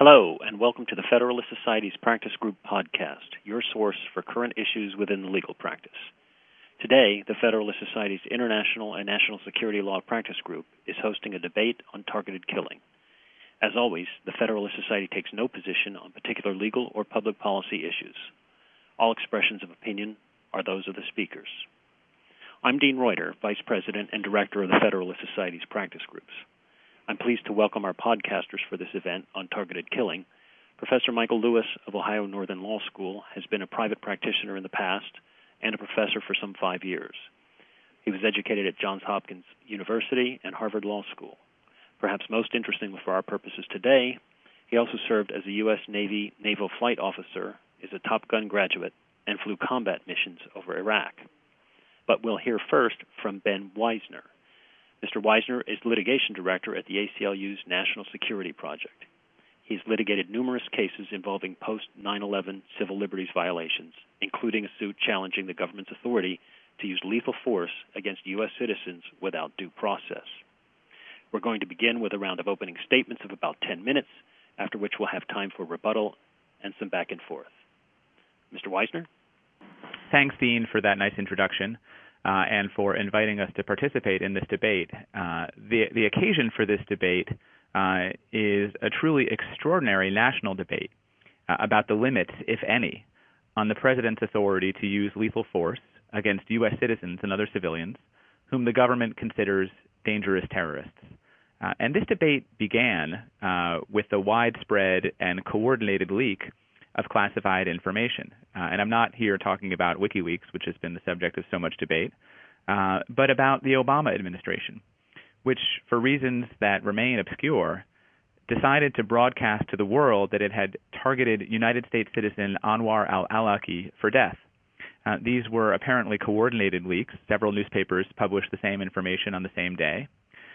Hello, and welcome to the Federalist Society's Practice Group podcast, your source for current issues within the legal practice. Today, the Federalist Society's International and National Security Law Practice Group is hosting a debate on targeted killing. As always, the Federalist Society takes no position on particular legal or public policy issues. All expressions of opinion are those of the speakers. I'm Dean Reuter, Vice President and Director of the Federalist Society's Practice Groups. I'm pleased to welcome our podcasters for this event on targeted killing. Professor Michael Lewis of Ohio Northern Law School has been a private practitioner in the past and a professor for some 5 years. He was educated at Johns Hopkins University and Harvard Law School. Perhaps most interesting for our purposes today, he also served as a U.S. Navy Naval Flight Officer, is a Top Gun graduate, and flew combat missions over Iraq. But we'll hear first from Ben Weisner. Mr. Weisner is litigation director at the ACLU's National Security Project. He's litigated numerous cases involving post-9/11 civil liberties violations, including a suit challenging the government's authority to use lethal force against U.S. citizens without due process. We're going to begin with a round of opening statements of about 10 minutes, after which we'll have time for rebuttal and some back and forth. Mr. Weisner? Thanks, Dean, for that nice introduction. And for inviting us to participate in this debate. The occasion for this debate is a truly extraordinary national debate about the limits, if any, on the president's authority to use lethal force against U.S. citizens and other civilians whom the government considers dangerous terrorists. And this debate began with the widespread and coordinated leak of classified information. And I'm not here talking about WikiLeaks, which has been the subject of so much debate, but about the Obama administration, which, for reasons that remain obscure, decided to broadcast to the world that it had targeted United States citizen Anwar al-Awlaki for death. These were apparently coordinated leaks. Several newspapers published the same information on the same day.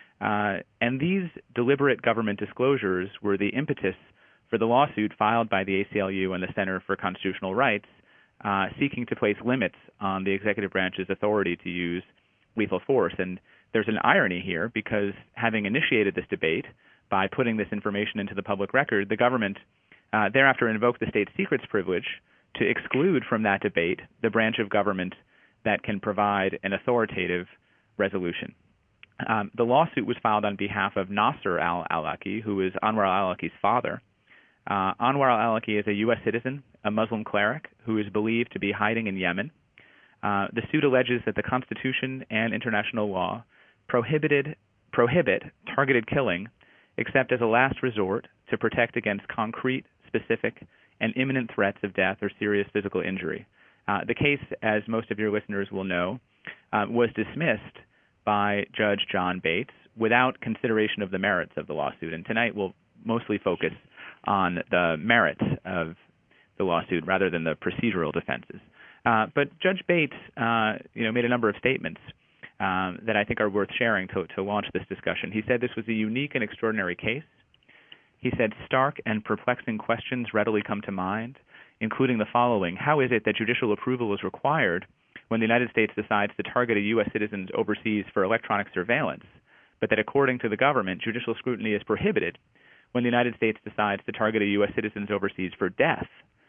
And these deliberate government disclosures were the impetus for the lawsuit filed by the ACLU and the Center for Constitutional Rights, seeking to place limits on the executive branch's authority to use lethal force. And there's an irony here, because having initiated this debate by putting this information into the public record, the government thereafter invoked the state secrets privilege to exclude from that debate the branch of government that can provide an authoritative resolution. The lawsuit was filed on behalf of Nasser al-Awlaki, who is Anwar al-Awlaki's father. Anwar al-Awlaki is a U.S. citizen, a Muslim cleric, who is believed to be hiding in Yemen. The suit alleges that the Constitution and international law prohibit targeted killing except as a last resort to protect against concrete, specific, and imminent threats of death or serious physical injury. The case, as most of your listeners will know, was dismissed by Judge John Bates without consideration of the merits of the lawsuit. And tonight we'll mostly focus on the merits of the lawsuit rather than the procedural defenses. But Judge Bates, made a number of statements that I think are worth sharing to launch this discussion. He said this was a unique and extraordinary case. He said stark and perplexing questions readily come to mind, including the following: how is it that judicial approval is required when the United States decides to target a U.S. citizen overseas for electronic surveillance, but that according to the government, judicial scrutiny is prohibited when the United States decides to target a U.S. citizen overseas for death?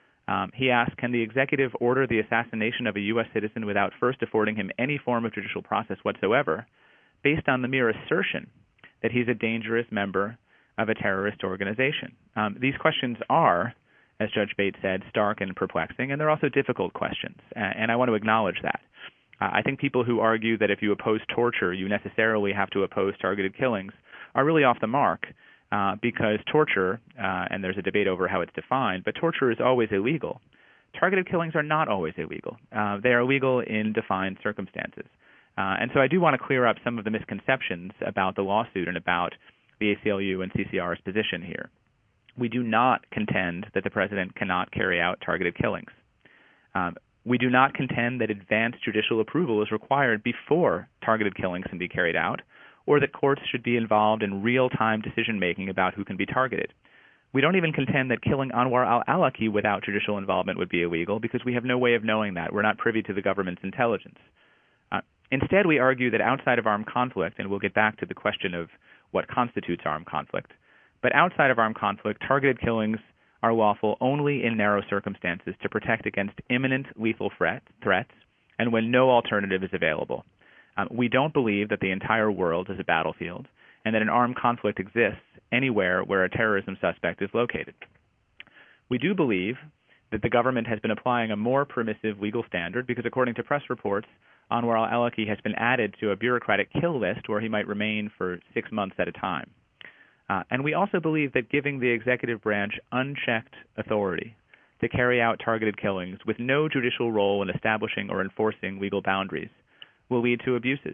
He asked, can the executive order the assassination of a U.S. citizen without first affording him any form of judicial process whatsoever, based on the mere assertion that he's a dangerous member of a terrorist organization? These questions are, as Judge Bates said, stark and perplexing, and they're also difficult questions, and I want to acknowledge that. I think people who argue that if you oppose torture, you necessarily have to oppose targeted killings are really off the mark. Because torture, and there's a debate over how it's defined, but torture is always illegal. Targeted killings are not always illegal. They are illegal in defined circumstances. And so I do want to clear up some of the misconceptions about the lawsuit and about the ACLU and CCR's position here. We do not contend that the president cannot carry out targeted killings. We do not contend that advanced judicial approval is required before targeted killings can be carried out, or that courts should be involved in real-time decision-making about who can be targeted. We don't even contend that killing Anwar al-Awlaki without judicial involvement would be illegal, because we have no way of knowing that. We're not privy to the government's intelligence. Instead, we argue that outside of armed conflict, and we'll get back to the question of what constitutes armed conflict, But outside of armed conflict, targeted killings are lawful only in narrow circumstances to protect against imminent lethal threats and when no alternative is available. We don't believe that the entire world is a battlefield and that an armed conflict exists anywhere where a terrorism suspect is located. We do believe that the government has been applying a more permissive legal standard because, according to press reports, Anwar al-Awlaki has been added to a bureaucratic kill list where he might remain for 6 months at a time. And we also believe that giving the executive branch unchecked authority to carry out targeted killings with no judicial role in establishing or enforcing legal boundaries will lead to abuses.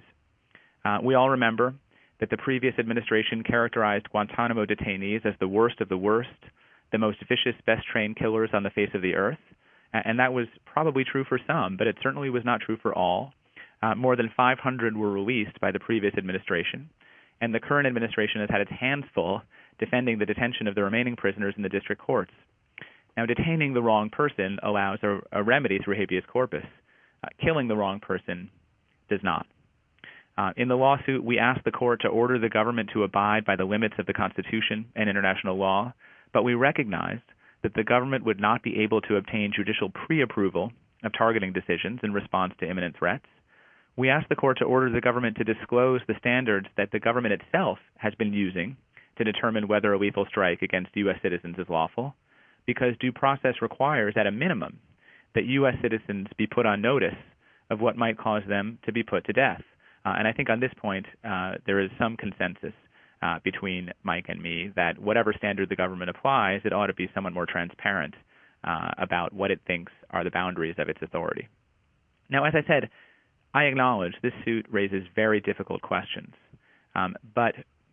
We all remember that the previous administration characterized Guantanamo detainees as the worst of the worst, the most vicious, best-trained killers on the face of the earth. And that was probably true for some, but it certainly was not true for all. More than 500 were released by the previous administration, and the current administration has had its hands full defending the detention of the remaining prisoners in the district courts. Now, detaining the wrong person allows a remedy through habeas corpus. Killing the wrong person does not. In the lawsuit, we asked the court to order the government to abide by the limits of the Constitution and international law, but we recognized that the government would not be able to obtain judicial pre-approval of targeting decisions in response to imminent threats. We asked the court to order the government to disclose the standards that the government itself has been using to determine whether a lethal strike against U.S. citizens is lawful, because due process requires, at a minimum, that U.S. citizens be put on notice of what might cause them to be put to death. And I think on this point, there is some consensus between Mike and me that whatever standard the government applies, it ought to be somewhat more transparent about what it thinks are the boundaries of its authority. Now, as I said, I acknowledge this suit raises very difficult questions, but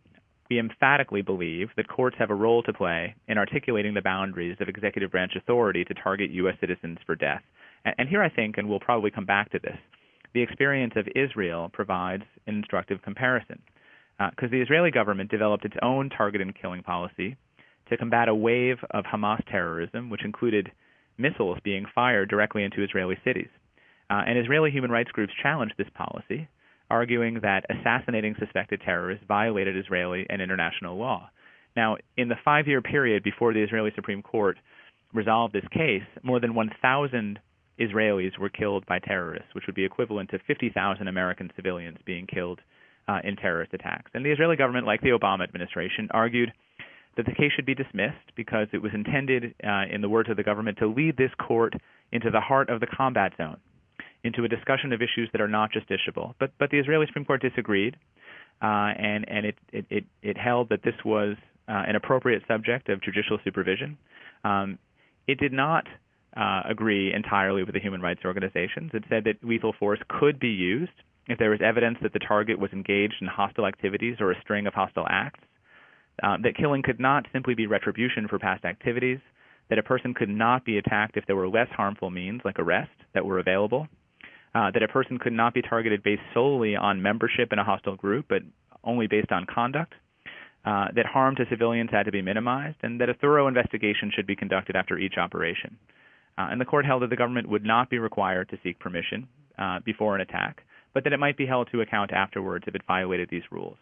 we emphatically believe that courts have a role to play in articulating the boundaries of executive branch authority to target U.S. citizens for death. And here I think, and we'll probably come back to this, the experience of Israel provides an instructive comparison, because the Israeli government developed its own target and killing policy to combat a wave of Hamas terrorism, which included missiles being fired directly into Israeli cities. And Israeli human rights groups challenged this policy, arguing that assassinating suspected terrorists violated Israeli and international law. Now, in the 5-year period before the Israeli Supreme Court resolved this case, more than 1,000 Israelis were killed by terrorists, which would be equivalent to 50,000 American civilians being killed in terrorist attacks. And the Israeli government, like the Obama administration, argued that the case should be dismissed because it was intended, in the words of the government, to lead this court into the heart of the combat zone, into a discussion of issues that are not justiciable. But the Israeli Supreme Court disagreed, and it held that this was an appropriate subject of judicial supervision. It did not agree entirely with the human rights organizations. It said that lethal force could be used if there was evidence that the target was engaged in hostile activities or a string of hostile acts, that killing could not simply be retribution for past activities, that a person could not be attacked if there were less harmful means, like arrest, that were available, that a person could not be targeted based solely on membership in a hostile group, but only based on conduct, that harm to civilians had to be minimized, and that a thorough investigation should be conducted after each operation. And the court held that the government would not be required to seek permission before an attack, but that it might be held to account afterwards if it violated these rules.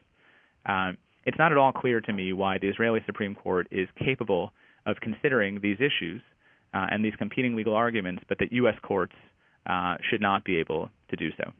It's not at all clear to me why the Israeli Supreme Court is capable of considering these issues and these competing legal arguments, but that U.S. courts should not be able to do so.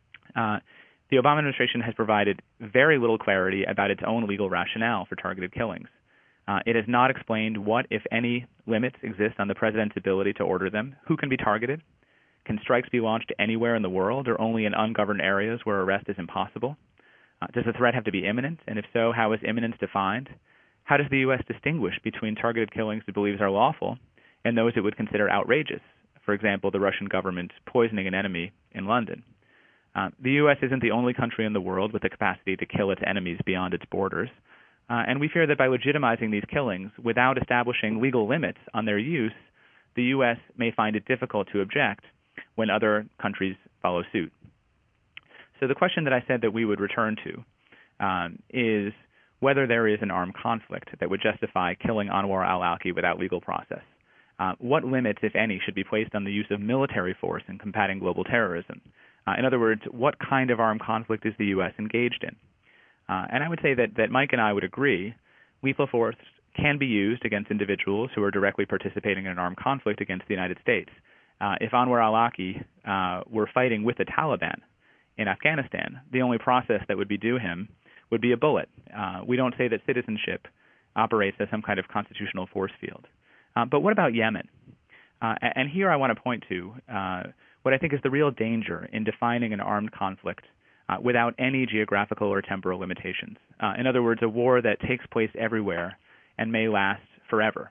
The Obama administration has provided very little clarity about its own legal rationale for targeted killings. It has not explained what, if any, limits exist on the president's ability to order them, who can be targeted, can strikes be launched anywhere in the world or only in ungoverned areas where arrest is impossible? Does the threat have to be imminent, and if so, how is imminence defined? How does the U.S. distinguish between targeted killings it believes are lawful and those it would consider outrageous? For example, the Russian government poisoning an enemy in London. The U.S. isn't the only country in the world with the capacity to kill its enemies beyond its borders, and we fear that by legitimizing these killings without establishing legal limits on their use, the U.S. may find it difficult to object when other countries follow suit. So the question that I said that we would return to is whether there is an armed conflict that would justify killing Anwar al-Awlaki without legal process. What limits, if any, should be placed on the use of military force in combating global terrorism? In other words, what kind of armed conflict is the U.S. engaged in? And I would say that Mike and I would agree lethal force can be used against individuals who are directly participating in an armed conflict against the United States. If Anwar al-Awlaki were fighting with the Taliban in Afghanistan, the only process that would be due him would be a bullet. We don't say that citizenship operates as some kind of constitutional force field. But what about Yemen? And here I want to point to what I think is the real danger in defining an armed conflict without any geographical or temporal limitations. In other words, a war that takes place everywhere and may last forever.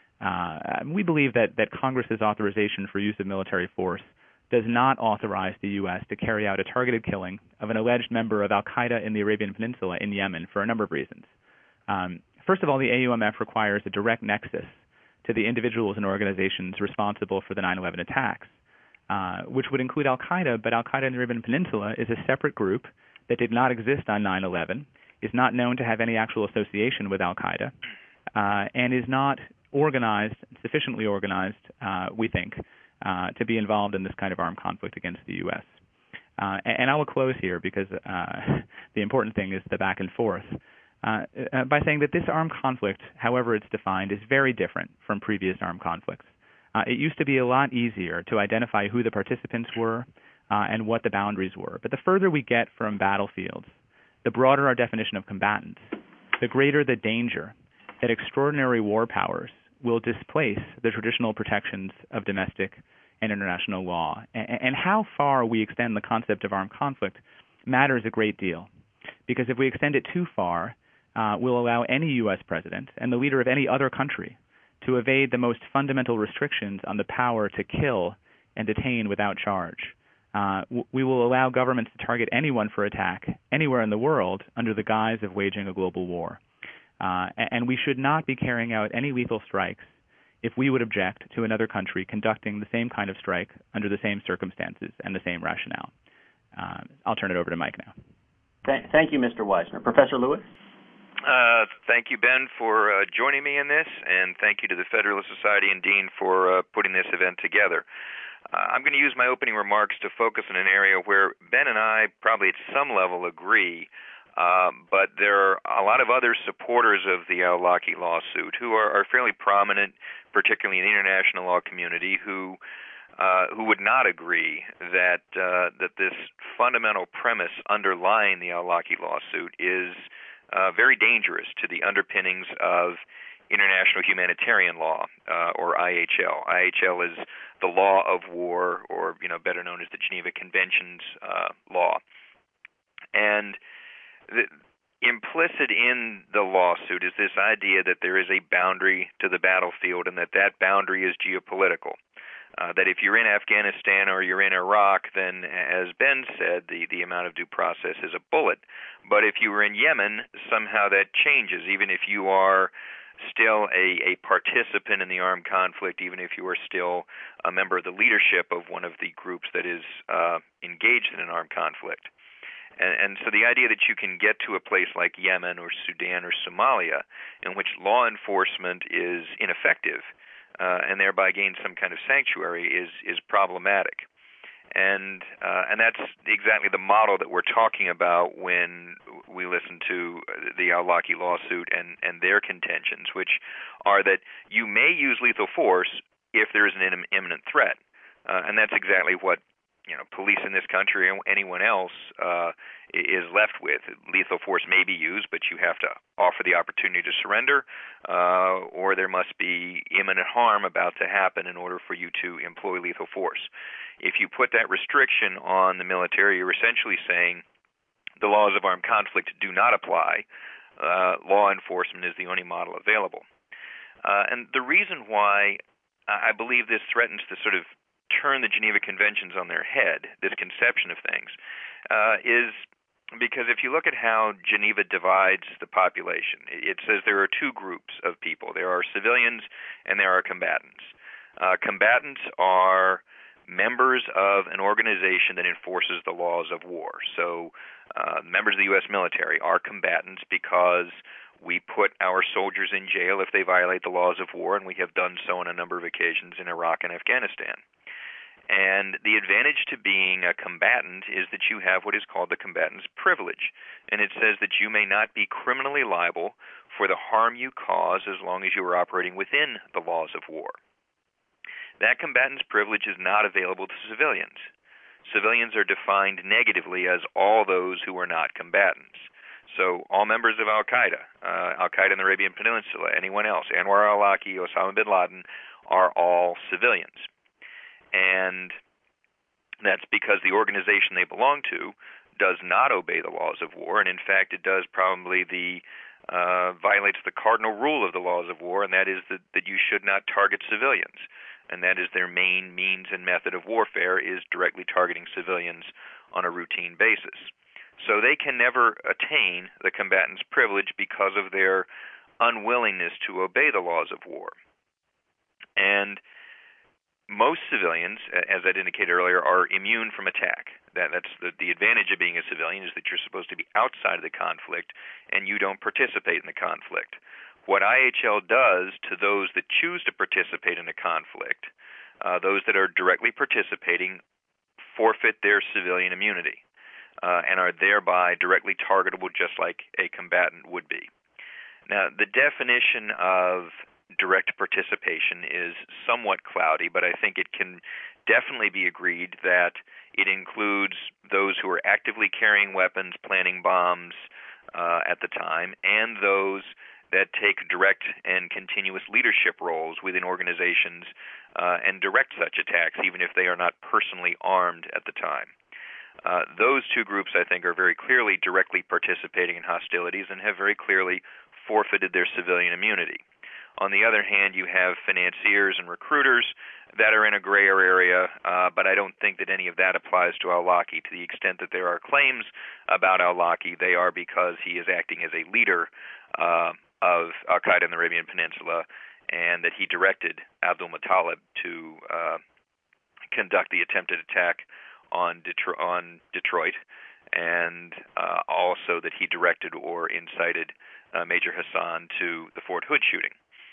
We believe that Congress's authorization for use of military force does not authorize the U.S. to carry out a targeted killing of an alleged member of al-Qaeda in the Arabian Peninsula in Yemen for a number of reasons. First of all, the AUMF requires a direct nexus to the individuals and organizations responsible for the 9/11 attacks, which would include al-Qaeda, but al-Qaeda in the Arabian Peninsula is a separate group that did not exist on 9/11, is not known to have any actual association with al-Qaeda, and is not sufficiently organized, we think, to be involved in this kind of armed conflict against the U.S. And I will close here because the important thing is the back and forth by saying that this armed conflict, however it's defined, is very different from previous armed conflicts. It used to be a lot easier to identify who the participants were and what the boundaries were. But the further we get from battlefields, the broader our definition of combatants, the greater the danger that extraordinary war powers will displace the traditional protections of domestic and international law. And how far we extend the concept of armed conflict matters a great deal, because if we extend it too far, we'll allow any U.S. president and the leader of any other country to evade the most fundamental restrictions on the power to kill and detain without charge. We will allow governments to target anyone for attack anywhere in the world under the guise of waging a global war. And we should not be carrying out any lethal strikes if we would object to another country conducting the same kind of strike under the same circumstances and the same rationale. I'll turn it over to Mike now. Thank you, Mr. Weisner. Professor Lewis? Thank you, Ben, for joining me in this, and thank you to the Federalist Society and Dean for putting this event together. I'm going to use my opening remarks to focus on an area where Ben and I probably at some level agree, but there are a lot of other supporters of the al-Awlaki lawsuit who are fairly prominent, particularly in the international law community, who would not agree that this fundamental premise underlying the al-Awlaki lawsuit is very dangerous to the underpinnings of international humanitarian law, or IHL. IHL is the law of war, or better known as the Geneva Conventions law. And implicit in the lawsuit is this idea that there is a boundary to the battlefield and that boundary is geopolitical. That if you're in Afghanistan or you're in Iraq, then, as Ben said, the amount of due process is a bullet. But if you were in Yemen, somehow that changes, even if you are still a participant in the armed conflict, even if you are still a member of the leadership of one of the groups that is engaged in an armed conflict. And so the idea that you can get to a place like Yemen or Sudan or Somalia in which law enforcement is ineffective and thereby gain some kind of sanctuary is problematic. And that's exactly the model that we're talking about when we listen to the al-Awlaki lawsuit and their contentions, which are that you may use lethal force if there is an imminent threat. And that's exactly what police in this country or anyone else is left with. Lethal force may be used, but you have to offer the opportunity to surrender, or there must be imminent harm about to happen in order for you to employ lethal force. If you put that restriction on the military, you're essentially saying the laws of armed conflict do not apply. Law enforcement is the only model available. And the reason why I believe this threatens to sort of turn the Geneva Conventions on their head, this conception of things, is because if you look at how Geneva divides the population, it says there are two groups of people. There are civilians and there are combatants. Combatants are members of an organization that enforces the laws of war. So members of the U.S. military are combatants because we put our soldiers in jail if they violate the laws of war, and we have done so on a number of occasions in Iraq and Afghanistan. And the advantage to being a combatant is that you have what is called the combatant's privilege. And it says that you may not be criminally liable for the harm you cause as long as you are operating within the laws of war. That combatant's privilege is not available to civilians. Civilians are defined negatively as all those who are not combatants. So all members of Al-Qaeda in the Arabian Peninsula, anyone else, Anwar al-Awlaki, Osama bin Laden, are all civilians. And that's because the organization they belong to does not obey the laws of war, and in fact it does probably violates the cardinal rule of the laws of war, and that is that you should not target civilians. And that is their main means and method of warfare, is directly targeting civilians on a routine basis. So they can never attain the combatant's privilege because of their unwillingness to obey the laws of war. And most civilians, as I'd indicated earlier, are immune from attack. That's the advantage of being a civilian, is that you're supposed to be outside of the conflict and you don't participate in the conflict. What IHL does to those that choose to participate in a conflict, those that are directly participating, forfeit their civilian immunity and are thereby directly targetable just like a combatant would be. Now, the definition of direct participation is somewhat cloudy, but I think it can definitely be agreed that it includes those who are actively carrying weapons, planting bombs at the time, and those that take direct and continuous leadership roles within organizations and direct such attacks, even if they are not personally armed at the time. Those two groups, I think, are very clearly directly participating in hostilities and have very clearly forfeited their civilian immunity. On the other hand, you have financiers and recruiters that are in a grayer area, but I don't think that any of that applies to al-Awlaki. To the extent that there are claims about al-Awlaki, they are because he is acting as a leader of Al-Qaeda in the Arabian Peninsula, and that he directed Abdul Muttalib to conduct the attempted attack on Detroit, and also that he directed or incited Major Hassan to the Fort Hood shooting.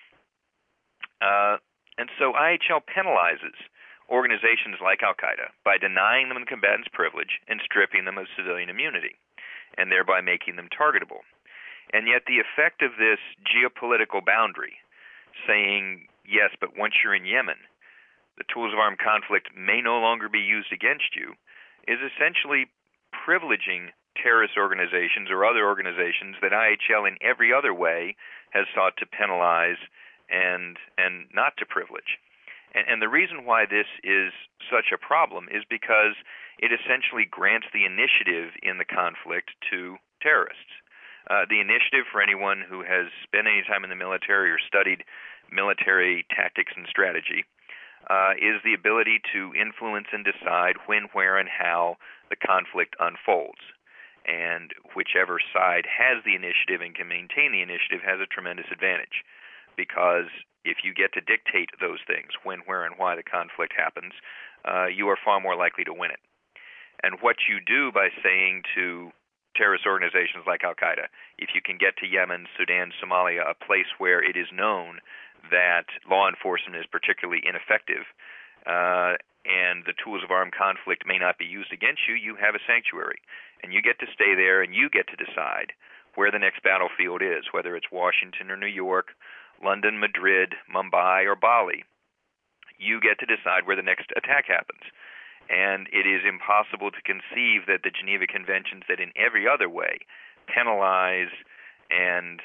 And so IHL penalizes organizations like Al-Qaeda by denying them the combatant's privilege and stripping them of civilian immunity, and thereby making them targetable. And yet the effect of this geopolitical boundary, saying, yes, but once you're in Yemen, the tools of armed conflict may no longer be used against you, is essentially privileging terrorist organizations or other organizations that IHL in every other way has sought to penalize and not to privilege. And the reason why this is such a problem is because it essentially grants the initiative in the conflict to terrorists. The initiative, for anyone who has spent any time in the military or studied military tactics and strategy, is the ability to influence and decide when, where, and how the conflict unfolds. And whichever side has the initiative and can maintain the initiative has a tremendous advantage, because if you get to dictate those things, when, where, and why the conflict happens, you are far more likely to win it. And what you do by saying to terrorist organizations like Al-Qaeda, if you can get to Yemen, Sudan, Somalia, a place where it is known that law enforcement is particularly ineffective and the tools of armed conflict may not be used against you, you have a sanctuary. And you get to stay there and you get to decide where the next battlefield is, whether it's Washington or New York, London, Madrid, Mumbai, or Bali. You get to decide where the next attack happens. And it is impossible to conceive that the Geneva Conventions that in every other way penalize and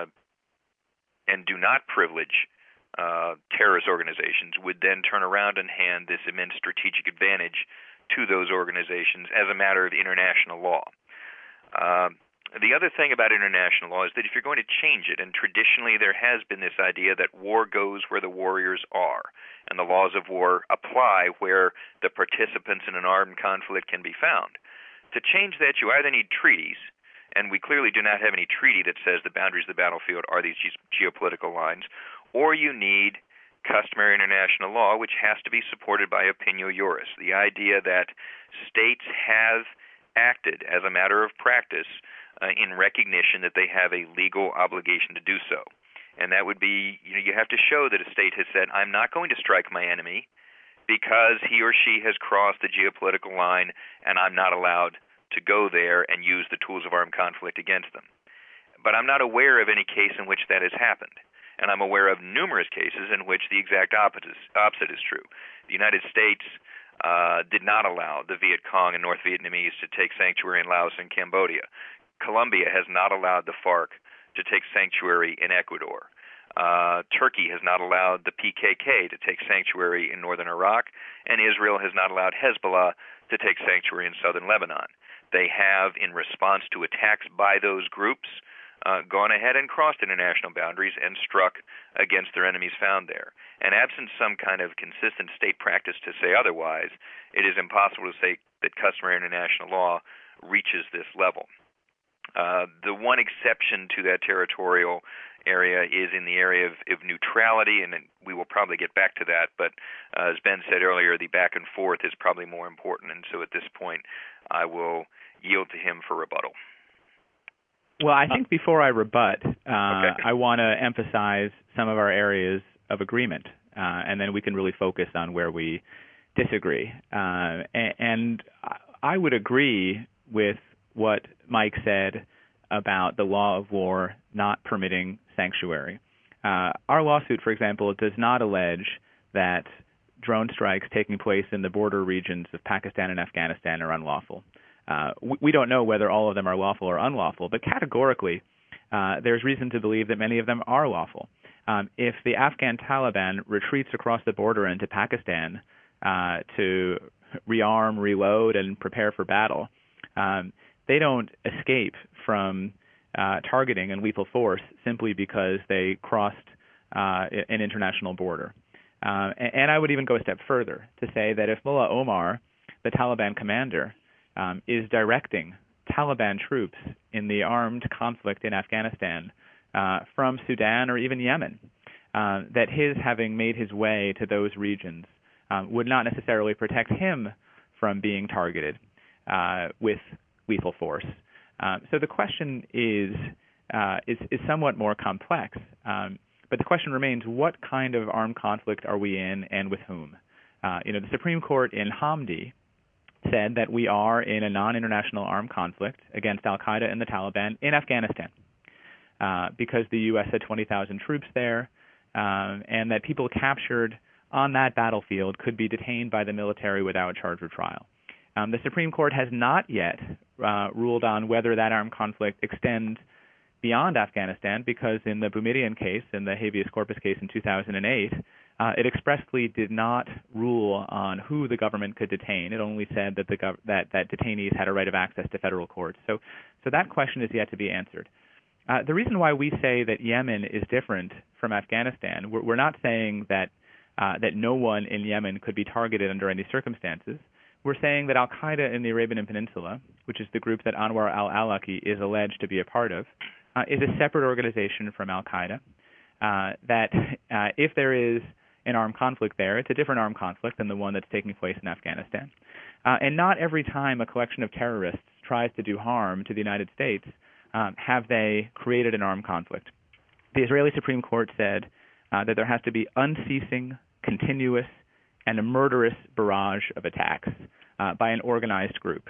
do not privilege terrorist organizations would then turn around and hand this immense strategic advantage to those organizations as a matter of international law. The other thing about international law is that if you're going to change it, and traditionally there has been this idea that war goes where the warriors are, and the laws of war apply where the participants in an armed conflict can be found. To change that, you either need treaties, and we clearly do not have any treaty that says the boundaries of the battlefield are these geopolitical lines, or you need customary international law, which has to be supported by opinio juris, the idea that states have acted as a matter of practice in recognition that they have a legal obligation to do so. And that would be, you have to show that a state has said, I'm not going to strike my enemy because he or she has crossed the geopolitical line and I'm not allowed to go there and use the tools of armed conflict against them. but I'm not aware of any case in which that has happened. And I'm aware of numerous cases in which the exact opposite is true. The United States did not allow the Viet Cong and North Vietnamese to take sanctuary in Laos and Cambodia. Colombia has not allowed the FARC to take sanctuary in Ecuador. Turkey has not allowed the PKK to take sanctuary in northern Iraq, and Israel has not allowed Hezbollah to take sanctuary in southern Lebanon. They have, in response to attacks by those groups, gone ahead and crossed international boundaries and struck against their enemies found there. And absent some kind of consistent state practice to say otherwise, it is impossible to say that customary international law reaches this level. The one exception to that territorial area is in the area of neutrality, and we will probably get back to that, but as Ben said earlier, the back and forth is probably more important, and so at this point I will yield to him for rebuttal. Well, I think before I rebut, I want to emphasize some of our areas of agreement, and then we can really focus on where we disagree. And I would agree with what Mike said about the law of war not permitting sanctuary. Our lawsuit, for example, does not allege that drone strikes taking place in the border regions of Pakistan and Afghanistan are unlawful. We don't know whether all of them are lawful or unlawful, but categorically, there's reason to believe that many of them are lawful. If the Afghan Taliban retreats across the border into Pakistan to rearm, reload, and prepare for battle, they don't escape from targeting and lethal force simply because they crossed an international border. And I would even go a step further to say that if Mullah Omar, the Taliban commander, is directing Taliban troops in the armed conflict in Afghanistan from Sudan or even Yemen, that his having made his way to those regions would not necessarily protect him from being targeted with lethal force. So the question is somewhat more complex, but the question remains: what kind of armed conflict are we in, and with whom? The Supreme Court in Hamdi said that we are in a non-international armed conflict against al-Qaeda and the Taliban in Afghanistan because the U.S. had 20,000 troops there, and that people captured on that battlefield could be detained by the military without charge or trial. The Supreme Court has not yet ruled on whether that armed conflict extends beyond Afghanistan, because in the Boumediene case, in the habeas corpus case in 2008, it expressly did not rule on who the government could detain. It only said that that detainees had a right of access to federal courts. So that question is yet to be answered. The reason why we say that Yemen is different from Afghanistan, we're not saying that no one in Yemen could be targeted under any circumstances. We're saying that al-Qaeda in the Arabian Peninsula, which is the group that Anwar al-Awlaki is alleged to be a part of, is a separate organization from al-Qaeda, that if there is an armed conflict there, it's a different armed conflict than the one that's taking place in Afghanistan. And not every time a collection of terrorists tries to do harm to the United States have they created an armed conflict. The Israeli Supreme Court said that there has to be unceasing, continuous, and a murderous barrage of attacks by an organized group.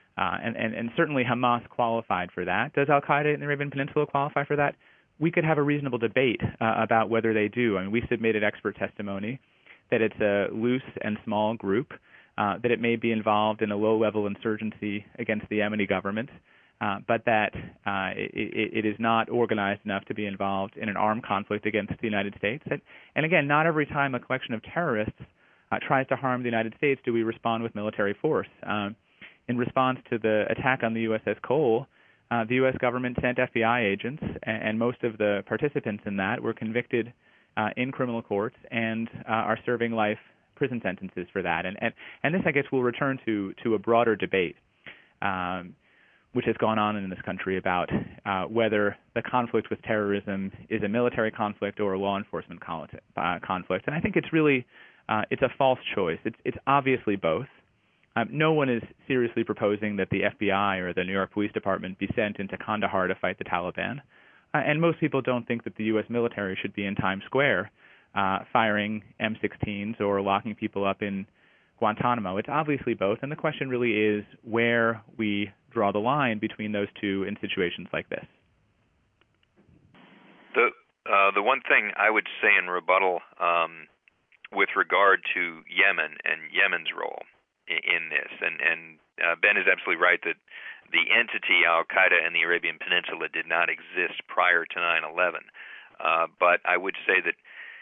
And certainly Hamas qualified for that. Does al-Qaeda in the Arabian Peninsula qualify for that? We could have a reasonable debate about whether they do. I mean, we submitted expert testimony that it's a loose and small group, that it may be involved in a low-level insurgency against the Yemeni government, but that it is not organized enough to be involved in an armed conflict against the United States. And again, not every time a collection of terrorists tries to harm the United States do we respond with military force. In response to the attack on the USS Cole, the U.S. government sent FBI agents, and most of the participants in that were convicted in criminal courts and are serving life prison sentences for that. And this, I guess, will return to a broader debate, which has gone on in this country about whether the conflict with terrorism is a military conflict or a law enforcement conflict. And I think it's really it's a false choice. It's obviously both. No one is seriously proposing that the FBI or the New York Police Department be sent into Kandahar to fight the Taliban. And most people don't think that the U.S. military should be in Times Square firing M16s or locking people up in Guantanamo. It's obviously both, and the question really is where we draw the line between those two in situations like this. The one thing I would say in rebuttal with regard to Yemen and Yemen's role in this, and Ben is absolutely right that the entity Al-Qaeda in the Arabian Peninsula did not exist prior to 9/11. But I would say that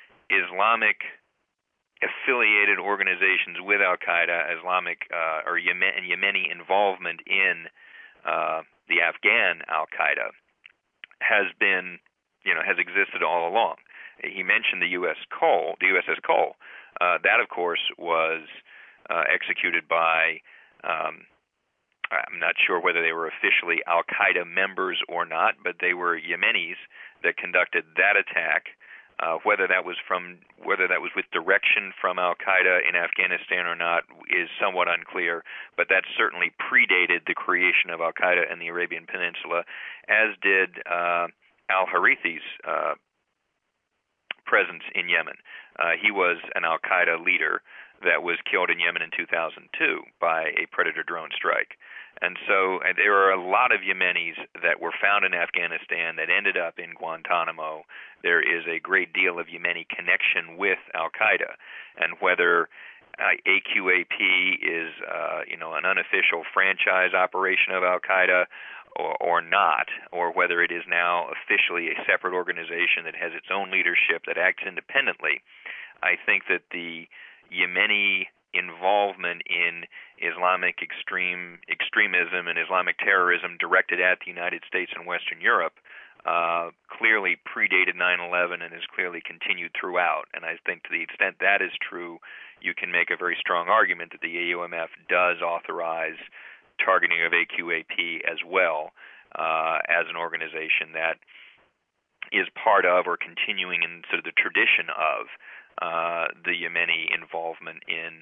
Islamic-affiliated organizations with Al-Qaeda, Islamic or Yemeni involvement in the Afghan Al-Qaeda has existed all along. He mentioned the USS Cole. That, of course, was executed by, I'm not sure whether they were officially Al-Qaeda members or not, but they were Yemenis that conducted that attack. Whether that was with direction from Al-Qaeda in Afghanistan or not is somewhat unclear, but that certainly predated the creation of Al-Qaeda in the Arabian Peninsula, as did al-Harithi's presence in Yemen. He was an Al-Qaeda leader that was killed in Yemen in 2002 by a Predator drone strike. And so there are a lot of Yemenis that were found in Afghanistan that ended up in Guantanamo. There is a great deal of Yemeni connection with Al-Qaeda, and whether AQAP is an unofficial franchise operation of Al-Qaeda or not, or whether it is now officially a separate organization that has its own leadership that acts independently, I think that the Yemeni involvement in Islamic extremism and Islamic terrorism directed at the United States and Western Europe clearly predated 9/11 and has clearly continued throughout. And I think to the extent that is true, you can make a very strong argument that the AUMF does authorize targeting of AQAP as well as an organization that is part of or continuing in sort of the tradition of the Yemeni involvement in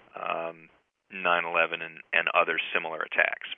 9/11 and other similar attacks.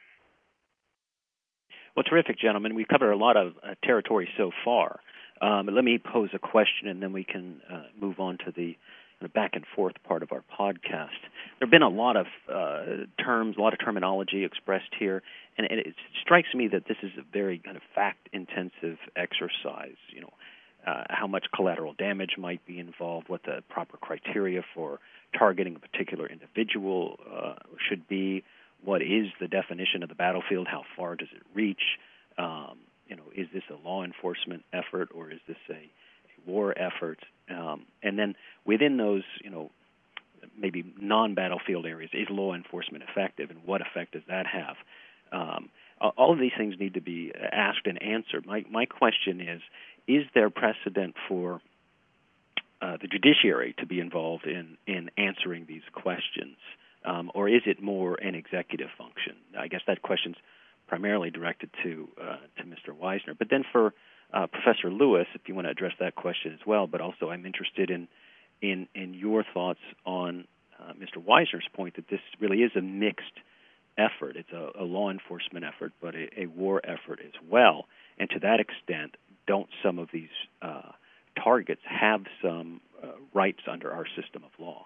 Well, terrific, gentlemen. We've covered a lot of territory so far. Let me pose a question, and then we can move on to the back and forth part of our podcast. There have been a lot of terms, a lot of terminology expressed here, and it strikes me that this is a very kind of fact-intensive exercise. How much collateral damage might be involved, what the proper criteria for targeting a particular individual should be, what is the definition of the battlefield, how far does it reach, is this a law enforcement effort or is this a war effort, and then within those, maybe non-battlefield areas, is law enforcement effective and what effect does that have? All of these things need to be asked and answered. My question is there precedent for the judiciary to be involved in answering these questions, or is it more an executive function? I guess that question's primarily directed to Mr. Weisner. But then for Professor Lewis, if you want to address that question as well, but also I'm interested in your thoughts on Mr. Weisner's point that this really is a mixed effort. It's a law enforcement effort, but a war effort as well. And to that extent, don't some of these targets have some rights under our system of law?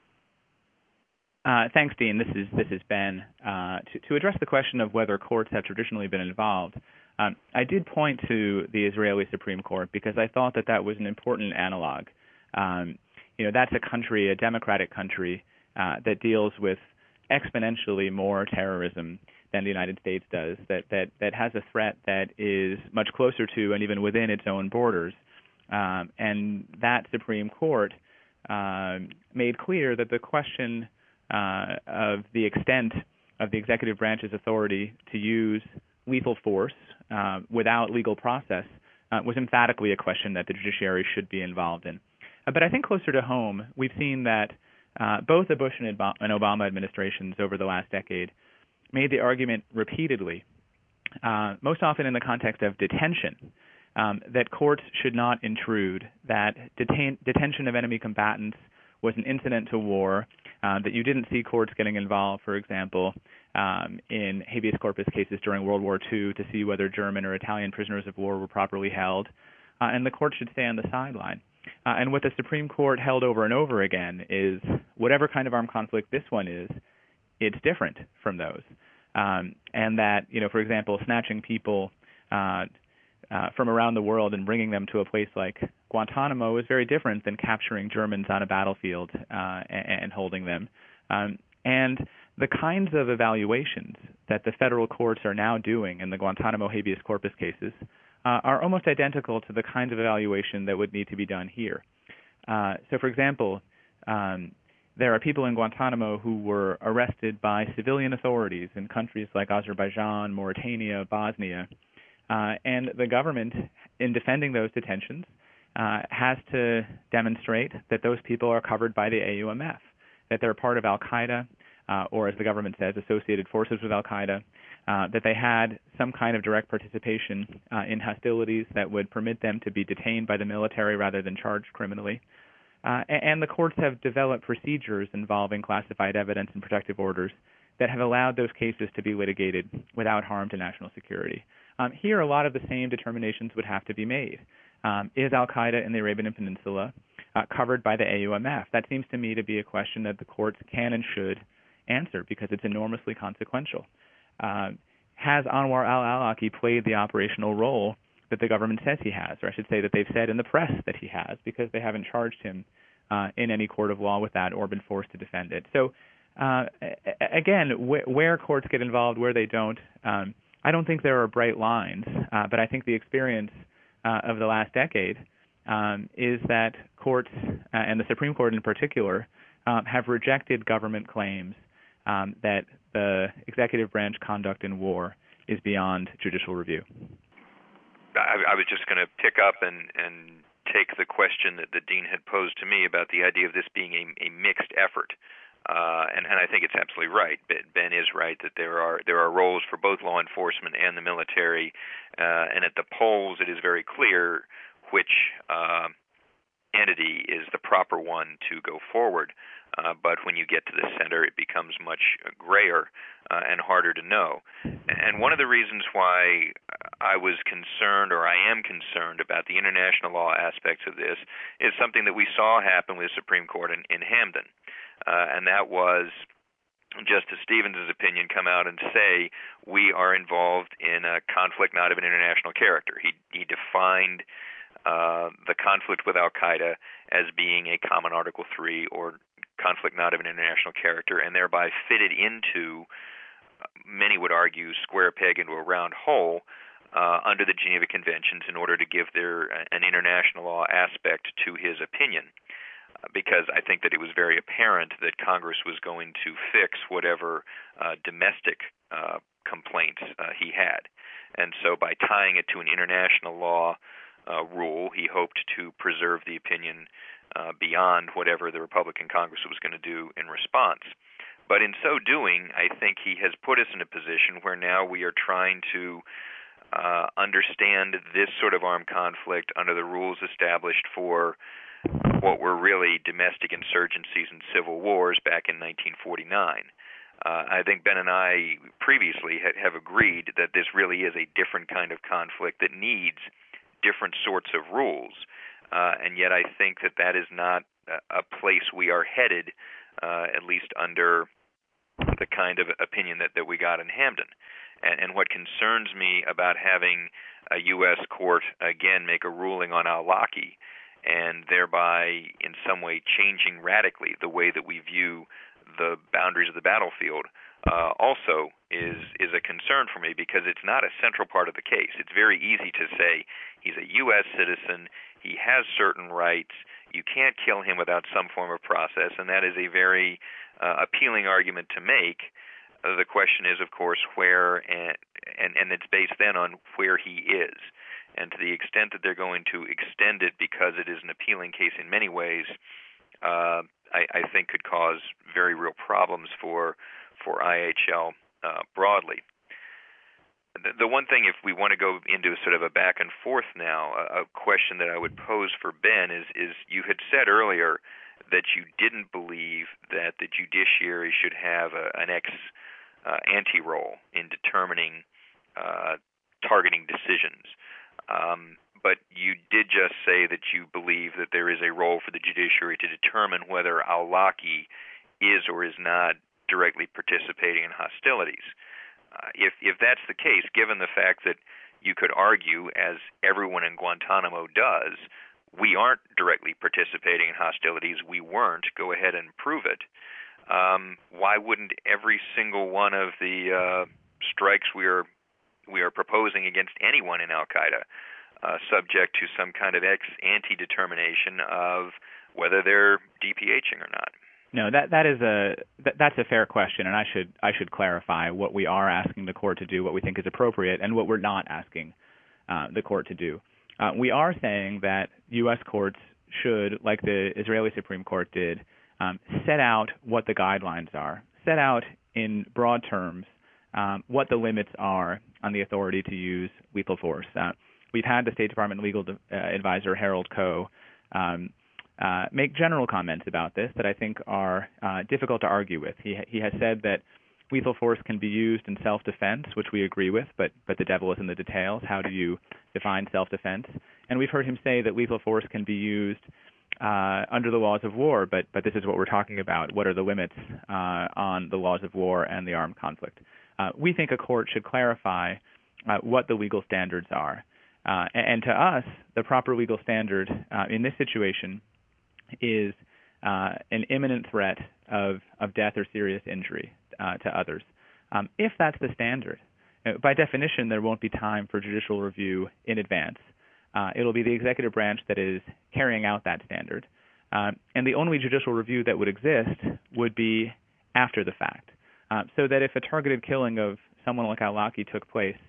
Thanks, Dean. This is Ben. To address the question of whether courts have traditionally been involved, I did point to the Israeli Supreme Court because I thought that was an important analog. That's a country, a democratic country, that deals with exponentially more terrorism than the United States does, that has a threat that is much closer to and even within its own borders. And that Supreme Court made clear that the question of the extent of the executive branch's authority to use lethal force without legal process was emphatically a question that the judiciary should be involved in. But I think closer to home, we've seen that both the Bush and Obama administrations over the last decade made the argument repeatedly, most often in the context of detention, that courts should not intrude, that detention of enemy combatants was an incident to war, that you didn't see courts getting involved, for example, in habeas corpus cases during World War II to see whether German or Italian prisoners of war were properly held, and the court should stay on the sideline. And what the Supreme Court held over and over again is whatever kind of armed conflict this one is, it's different from those. And that, for example, snatching people from around the world and bringing them to a place like Guantanamo is very different than capturing Germans on a battlefield and holding them. And the kinds of evaluations that the federal courts are now doing in the Guantanamo habeas corpus cases are almost identical to the kinds of evaluation that would need to be done here. So, for example, there are people in Guantanamo who were arrested by civilian authorities in countries like Azerbaijan, Mauritania, Bosnia, and the government, in defending those detentions, has to demonstrate that those people are covered by the AUMF, that they're part of al-Qaeda, or as the government says, associated forces with al-Qaeda, that they had some kind of direct participation in hostilities that would permit them to be detained by the military rather than charged criminally. And the courts have developed procedures involving classified evidence and protective orders that have allowed those cases to be litigated without harm to national security. Here, a lot of the same determinations would have to be made. Is al-Qaeda in the Arabian Peninsula covered by the AUMF? That seems to me to be a question that the courts can and should answer because it's enormously consequential. Has Anwar al-Awlaki played the operational role that the government says he has, or I should say that they've said in the press that he has, because they haven't charged him in any court of law with that or been forced to defend it. So, again, where courts get involved, where they don't, I don't think there are bright lines, but I think the experience of the last decade is that courts, and the Supreme Court in particular, have rejected government claims that the executive branch conduct in war is beyond judicial review. I was just going to pick up and take the question that the Dean had posed to me about the idea of this being a mixed effort. And I think it's absolutely right. Ben is right that there are roles for both law enforcement and the military, and at the polls it is very clear which entity is the proper one to go forward. But when you get to the center, it becomes much grayer and harder to know. And one of the reasons why I was concerned, or I am concerned, about the international law aspects of this is something that we saw happen with the Supreme Court in Hamden. And that was Justice Stevens' opinion come out and say we are involved in a conflict not of an international character. He defined the conflict with al-Qaeda as being a common Article III or conflict not of an international character, and thereby fitted into, many would argue, square peg into a round hole under the Geneva Conventions in order to give an international law aspect to his opinion. Because I think that it was very apparent that Congress was going to fix whatever domestic complaints he had. And so by tying it to an international law rule, he hoped to preserve the opinion beyond whatever the Republican Congress was going to do in response. But in so doing, I think he has put us in a position where now we are trying to understand this sort of armed conflict under the rules established for what were really domestic insurgencies and civil wars back in 1949. I think Ben and I previously have agreed that this really is a different kind of conflict that needs different sorts of rules. And yet I think that is not a place we are headed, at least under the kind of opinion that we got in Hamden. And what concerns me about having a U.S. court, again, make a ruling on al-Awlaki and thereby in some way changing radically the way that we view the boundaries of the battlefield also is a concern for me, because it's not a central part of the case. It's very easy to say he's a U.S. citizen, he has certain rights, you can't kill him without some form of process, and that is a very appealing argument to make. The question is, of course, where, and it's based then on where he is. And to the extent that they're going to extend it because it is an appealing case in many ways, I think could cause very real problems for IHL broadly. The one thing, if we want to go into sort of a back and forth now, a question that I would pose for Ben is you had said earlier that you didn't believe that the judiciary should have an ex-ante role in determining targeting decisions. But you did just say that you believe that there is a role for the judiciary to determine whether al-Awlaki is or is not directly participating in hostilities. If that's the case, given the fact that you could argue, as everyone in Guantanamo does, we aren't directly participating in hostilities. We weren't. Go ahead and prove it. Why wouldn't every single one of the strikes we are proposing against anyone in Al-Qaeda subject to some kind of ex-ante determination of whether they're DPHing or not? No, that's a fair question, and I should clarify what we are asking the court to do, what we think is appropriate, and what we're not asking the court to do. We are saying that U.S. courts should, like the Israeli Supreme Court did, set out what the guidelines are, set out in broad terms what the limits are on the authority to use lethal force. We've had the State Department legal advisor Harold Koh make general comments about this that I think are difficult to argue with. He has said that lethal force can be used in self-defense, which we agree with, but the devil is in the details. How do you define self-defense? And we've heard him say that lethal force can be used under the laws of war, but this is what we're talking about. What are the limits on the laws of war and the armed conflict? We think a court should clarify what the legal standards are. And to us, the proper legal standard in this situation is an imminent threat of death or serious injury to others. If that's the standard, by definition, there won't be time for judicial review in advance. It'll be the executive branch that is carrying out that standard. And the only judicial review that would exist would be after the fact. So that if a targeted killing of someone like al-Awlaki took place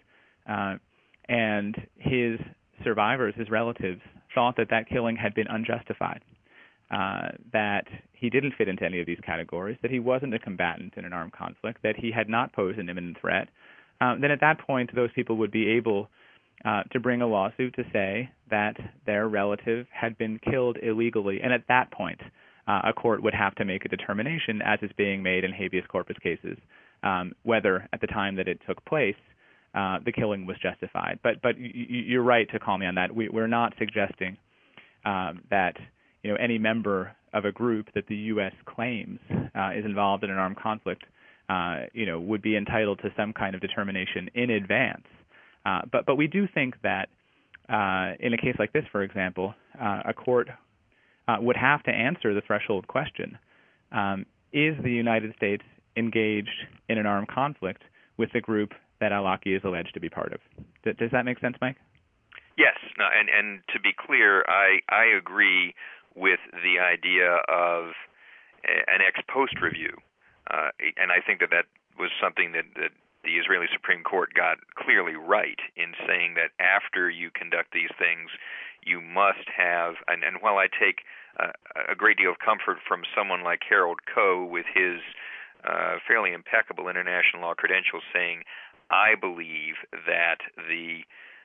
and his survivors, his relatives, thought that killing had been unjustified, that he didn't fit into any of these categories, that he wasn't a combatant in an armed conflict, that he had not posed an imminent threat, then at that point those people would be able to bring a lawsuit to say that their relative had been killed illegally. And at that point, a court would have to make a determination, as is being made in habeas corpus cases, whether at the time that it took place the killing was justified. But you're right to call me on that. We're not suggesting that any member of a group that the U.S. claims is involved in an armed conflict would be entitled to some kind of determination in advance. But we do think that in a case like this, for example, a court would have to answer the threshold question: is the United States engaged in an armed conflict with the group that al-Awlaki is alleged to be part of? Does that make sense, Mike? Yes. No, and to be clear, I agree with the idea of an ex post review, and I think that was something that the Israeli Supreme Court got clearly right in saying that after you conduct these things, you must have, and while I take a great deal of comfort from someone like Harold Koh with his fairly impeccable international law credentials saying, I believe that the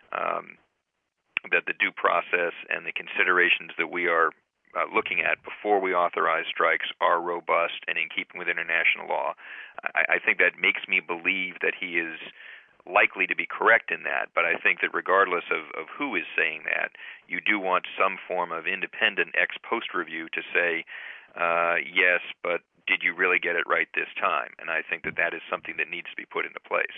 due process and the considerations that we are looking at before we authorize strikes are robust and in keeping with international law. I think that makes me believe that he is likely to be correct in that, but I think that regardless of who is saying that, you do want some form of independent ex post review to say, yes, but did you really get it right this time? And I think that is something that needs to be put into place.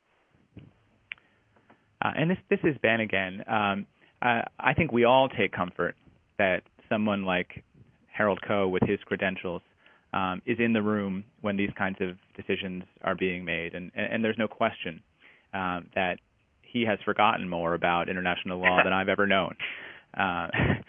And this is Ben again. I think we all take comfort that someone like Harold Koh with his credentials is in the room when these kinds of decisions are being made. And there's no question that he has forgotten more about international law than I've ever known. At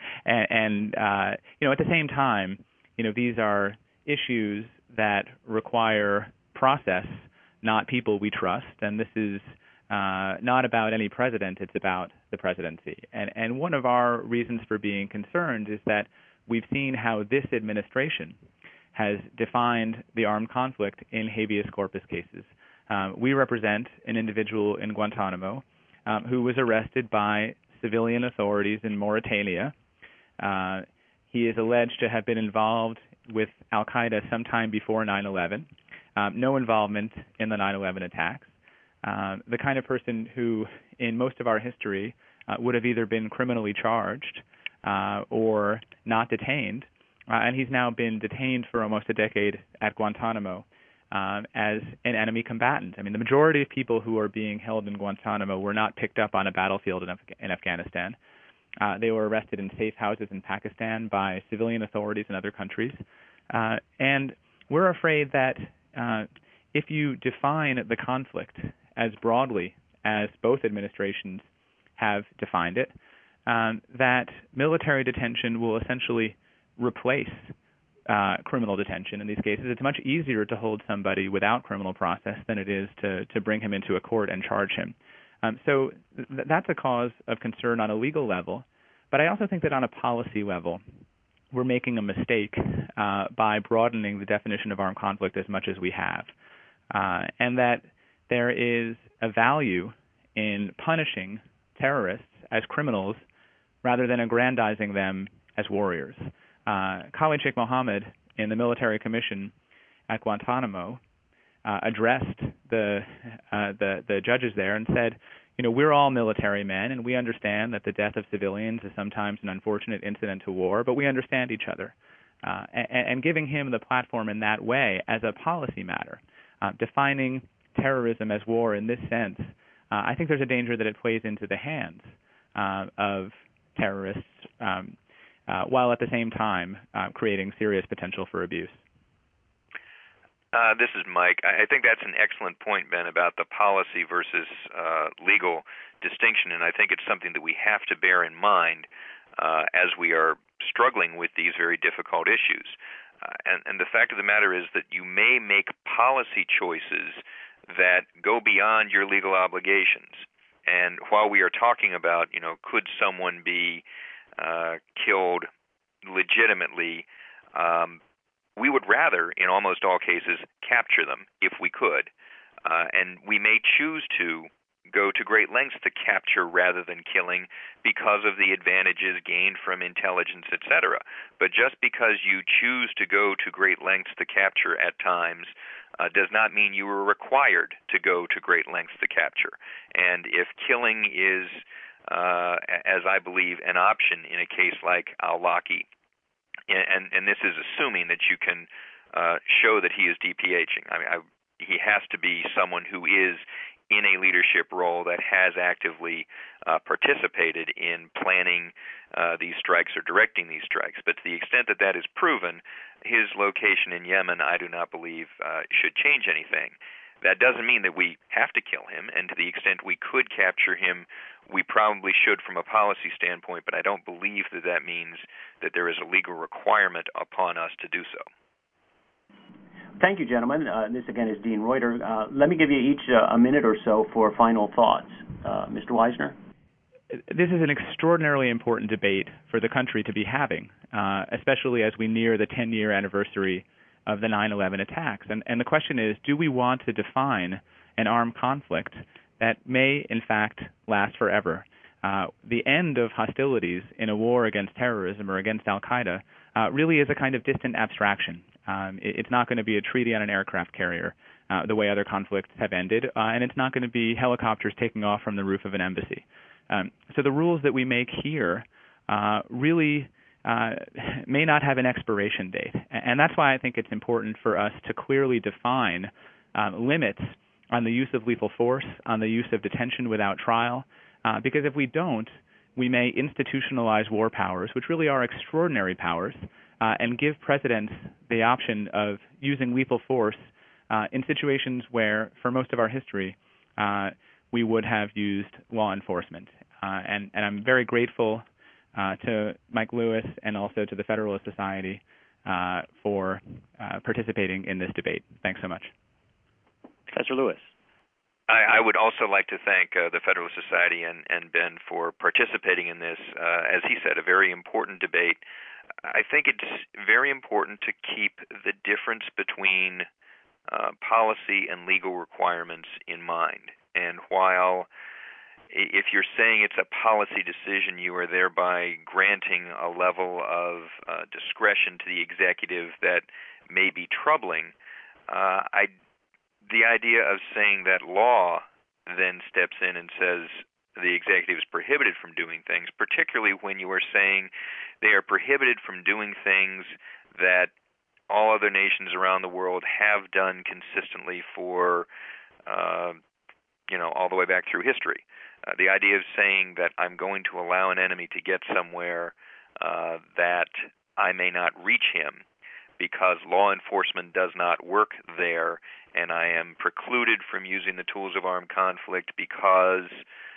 the same time, these are issues that require process, not people we trust. And this is not about any president, it's about the presidency. And one of our reasons for being concerned is that we've seen how this administration has defined the armed conflict in habeas corpus cases. We represent an individual in Guantanamo who was arrested by civilian authorities in Mauritania. He is alleged to have been involved with al-Qaeda sometime before 9/11, no involvement in the 9/11 attacks. The kind of person who, in most of our history, would have either been criminally charged or not detained, and he's now been detained for almost a decade at Guantanamo. as an enemy combatant. I mean, the majority of people who are being held in Guantanamo were not picked up on a battlefield in Afghanistan. They were arrested in safe houses in Pakistan by civilian authorities in other countries. And we're afraid that if you define the conflict as broadly as both administrations have defined it, that military detention will essentially replace criminal detention in these cases. It's much easier to hold somebody without criminal process than it is to bring him into a court and charge him. So that's a cause of concern on a legal level. But I also think that on a policy level, we're making a mistake by broadening the definition of armed conflict as much as we have, and that there is a value in punishing terrorists as criminals rather than aggrandizing them as warriors. Khalid Sheikh Mohammed, in the military commission at Guantanamo, addressed the judges there and said, we're all military men, and we understand that the death of civilians is sometimes an unfortunate incident to war, but we understand each other. And giving him the platform in that way as a policy matter, defining terrorism as war in this sense, I think there's a danger that it plays into the hands of terrorists, while at the same time creating serious potential for abuse. This is Mike. I think that's an excellent point, Ben, about the policy versus legal distinction, and I think it's something that we have to bear in mind as we are struggling with these very difficult issues. And the fact of the matter is that you may make policy choices that go beyond your legal obligations. And while we are talking about, could someone be killed legitimately, we would rather, in almost all cases, capture them if we could. And we may choose to go to great lengths to capture rather than killing because of the advantages gained from intelligence, etc. But just because you choose to go to great lengths to capture at times does not mean you are required to go to great lengths to capture. And if killing is, as I believe, an option in a case like al-Awlaki, and this is assuming that you can show that he is DPHing. I mean, he has to be someone who is in a leadership role that has actively participated in planning these strikes or directing these strikes. But to the extent that that is proven, his location in Yemen, I do not believe, should change anything. That doesn't mean that we have to kill him, and to the extent we could capture him, we probably should from a policy standpoint, but I don't believe that that means that there is a legal requirement upon us to do so. Thank you, gentlemen. This, again, is Dean Reuter. Let me give you each a minute or so for final thoughts. Mr. Weisner? This is an extraordinarily important debate for the country to be having, especially as we near the 10-year anniversary of the 9/11 attacks. And the question is, do we want to define an armed conflict that may, in fact, last forever? The end of hostilities in a war against terrorism or against al-Qaeda really is a kind of distant abstraction. It's not going to be a treaty on an aircraft carrier the way other conflicts have ended, and it's not going to be helicopters taking off from the roof of an embassy. So the rules that we make here really may not have an expiration date. And that's why I think it's important for us to clearly define limits on the use of lethal force, on the use of detention without trial, because if we don't, we may institutionalize war powers, which really are extraordinary powers, and give presidents the option of using lethal force in situations where, for most of our history, we would have used law enforcement. And I'm very grateful to Mike Lewis and also to the Federalist Society for participating in this debate. Thanks so much. Professor Lewis. I would also like to thank the Federalist Society and Ben for participating in this, as he said, a very important debate. I think it's very important to keep the difference between policy and legal requirements in mind. And while if you're saying it's a policy decision, you are thereby granting a level of discretion to the executive that may be troubling. The idea of saying that law then steps in and says the executive is prohibited from doing things, particularly when you are saying they are prohibited from doing things that all other nations around the world have done consistently for, all the way back through history. The idea of saying that I'm going to allow an enemy to get somewhere that I may not reach him because law enforcement does not work there, and I am precluded from using the tools of armed conflict because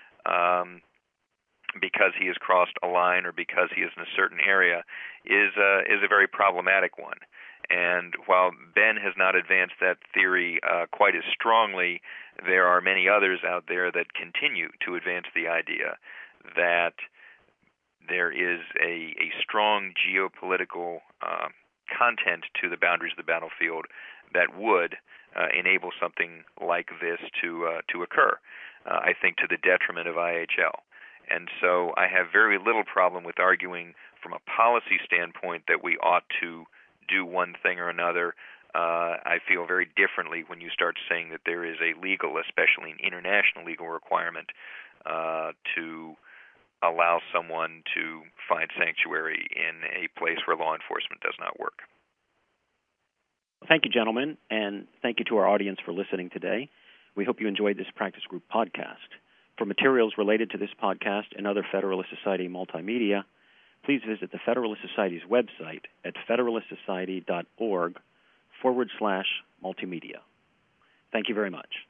he has crossed a line or because he is in a certain area, is a very problematic one. And while Ben has not advanced that theory quite as strongly, there are many others out there that continue to advance the idea that there is a strong geopolitical content to the boundaries of the battlefield that would enable something like this to occur, I think to the detriment of IHL. And so I have very little problem with arguing from a policy standpoint that we ought to do one thing or another. I feel very differently when you start saying that there is a legal, especially an international legal requirement to allow someone to find sanctuary in a place where law enforcement does not work. Thank you, gentlemen, and thank you to our audience for listening today. We hope you enjoyed this practice group podcast. For materials related to this podcast and other Federalist Society multimedia, please visit the Federalist Society's website at federalistsociety.org/multimedia. Thank you very much.